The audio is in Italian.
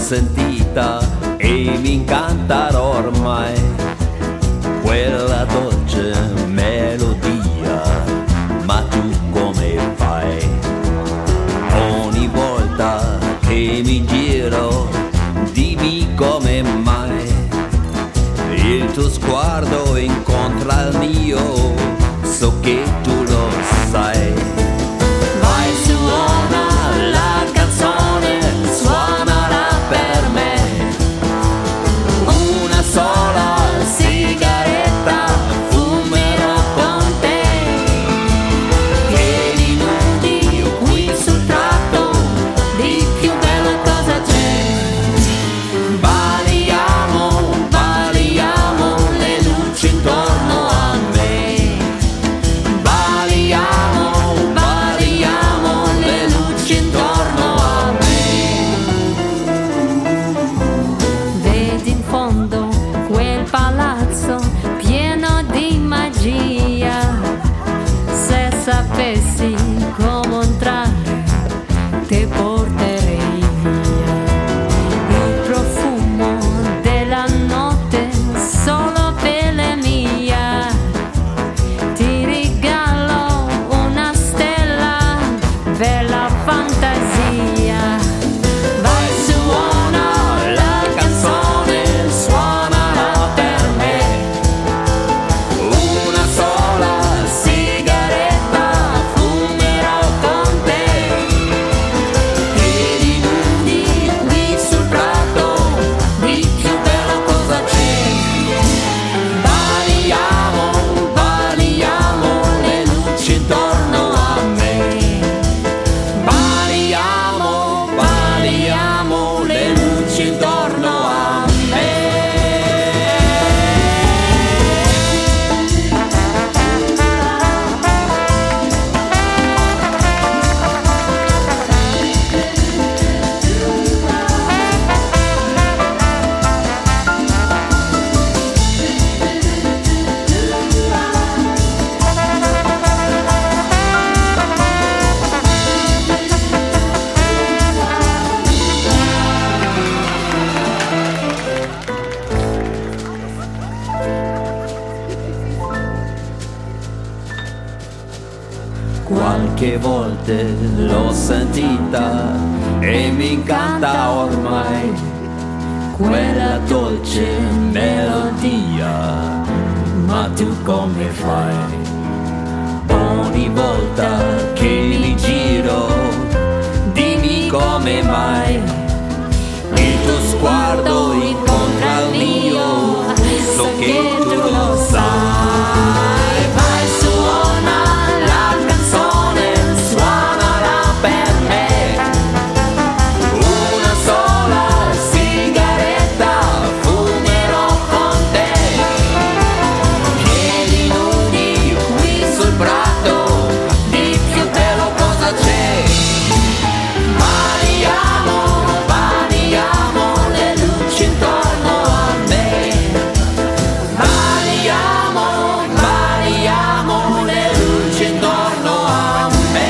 sentita e mi incanta ormai quella dolce melodia, ma tu come fai? Ogni volta che mi giro, dimmi come mai il tuo sguardo incontra il mio, so che tu lo sai. Vai, suona la canzone, suonala per me, una sola sigaretta fumerò con te, piedi nudi qui sul tratto, di più bella cosa c'è. Balliamo, balliamo le luci intorno a me, balliamo, balliamo le luci intorno a me. Vedi in fondo quel palazzo pieno di magia, se sapessi come entrare ti porterei via. Il profumo della notte solo pelle mia, ti regalo una stella per la fantasia. Vai, suona la canzone, suonala per me, una sola sigaretta fumerò con te, piedi nudi qui sul prato, di più bello cosa c'è. Balliamo, balliamo le luci intorno a me, balliamo, balliamo le luci intorno a me. Qualche volte l'ho sentita e mi incanta ormai quella dolce melodia, ma tu come fai? Ogni volta che mi giro, dimmi come mai il tuo sguardo incontra il mio, so che tu lo sai. Vai, suona la canzone, suonala per me, una sola sigaretta fumerò con te, piedi nudi qui sul prato, di più bello cosa c'è. Balliamo, balliamo le luci intorno a me, balliamo, balliamo le luci intorno a me.